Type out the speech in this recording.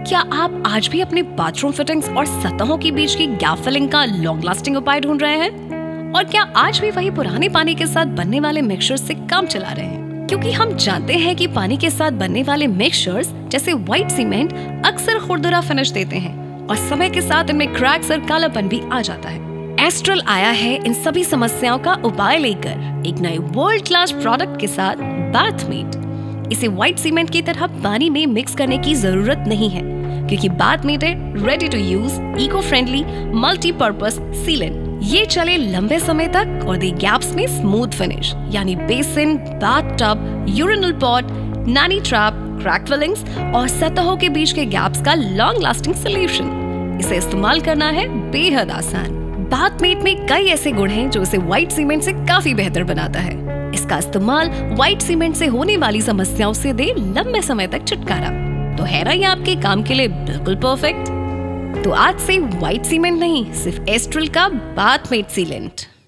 क्या आप आज भी अपने बाथरूम फिटिंग्स और सतहों के बीच की गैप फिलिंग का लॉन्ग लास्टिंग उपाय ढूंढ रहे हैं? और क्या आज भी वही पुराने पानी के साथ बनने वाले मिक्सचर्स से काम चला रहे हैं? क्योंकि हम जानते हैं कि पानी के साथ बनने वाले मिक्सचर्स जैसे व्हाइट सीमेंट अक्सर खुरदुरा फिनिश देते हैं और समय के साथ इनमें क्रैक्स और कालापन भी आ जाता है। एस्ट्रल आया है इन सभी समस्याओं का उपाय लेकर एक नए वर्ल्ड क्लास प्रोडक्ट के साथ बाथमेट। इसे व्हाइट सीमेंट की तरह पानी में मिक्स करने की जरूरत नहीं है क्योंकि बाथमेट है ready to use eco friendly multipurpose sealant. ये चले लंबे समय तक और दे गैप्स में स्मूथ फिनिश यानी बेसिन, बाथटब, यूरिनल पॉट, नैनी ट्रैप, क्रैक फिलिंग्स और सतहों के बीच के गैप्स का लॉन्ग लास्टिंग सोल्यूशन। इसे इस्तेमाल करना है बेहद आसान। बाथमेट में कई ऐसे गुण हैं जो इसे व्हाइट सीमेंट से काफी बेहतर बनाता है। इसका इस्तेमाल व्हाइट सीमेंट से होने वाली समस्याओं से दे लंबे समय तक छुटकारा। तो है ना ये आपके काम के लिए बिल्कुल परफेक्ट। तो आज से व्हाइट सीमेंट नहीं, सिर्फ एस्ट्रल का बाथमेट सीलेंट।